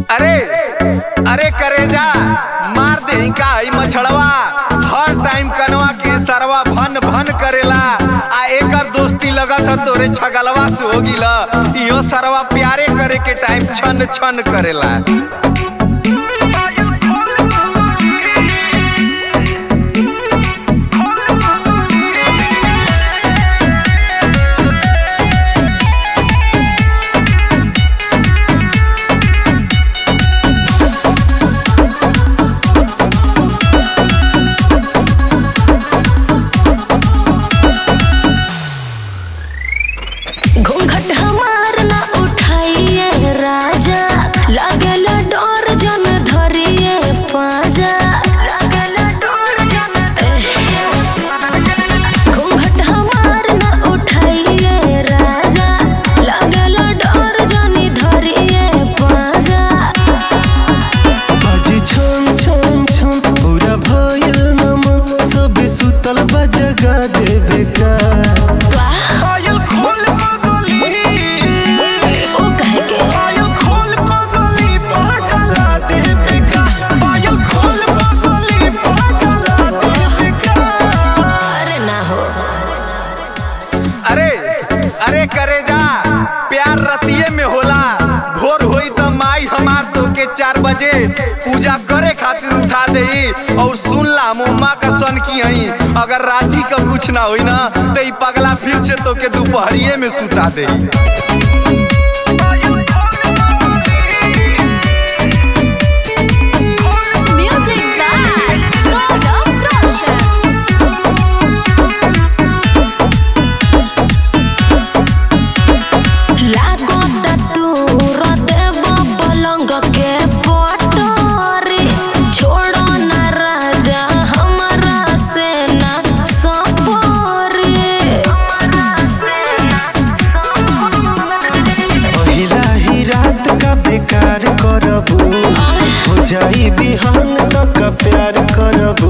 अरे अरे करेजा मार दे का मछड़वा हर टाइम कनवा के सरवा भन भन करेला आ एकर दोस्ती लगत ह तोरे छगलवा से हो गिला इहो सरवा प्यारे करे के टाइम छन छन करेला। घूंघट हमार ना उठाइए राजा, लागल डोर जन धरिए पाजा। घूंघट हमार ना उठाइए राजा, लागल डोर जन धरिए पाजा। आज छन छन छन पूरा भइल नमन, सब सुतल बा जगा देवे का। अरे करेजा प्यार रतिये में होला, भोर होई त माई हमार तो के 4 बजे पूजा करे खातिर उठा देही और सुन ला मुम्मा का सन की हई अगर राती का कुछ ना होई ना तो ई पगला फिर से तो के दोपहरिये में सुता देही। बेकार करबू हो जाई बिहान तक प्यार करबू।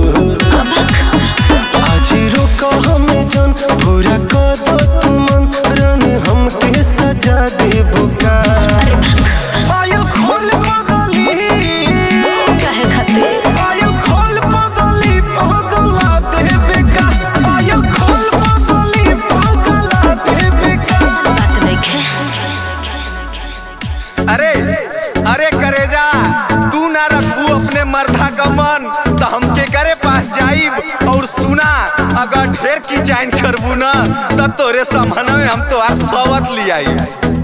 आज रोक हमें जन पूरा कर दो तुमन रन हमके सजा देबू का। पायल खोल बगली काहे खातिर पायल खोल बगली पगला देबे का। पायल खोल बगली पगला देबे का। बात देखे। अरे करेजा तू ना रखबू अपने मर्दा का मन तो हमके करे पास जाइब और सुना अगर ढेर की जाइन करबू ना तब तोरे सामान में हम तो सवत लियाई।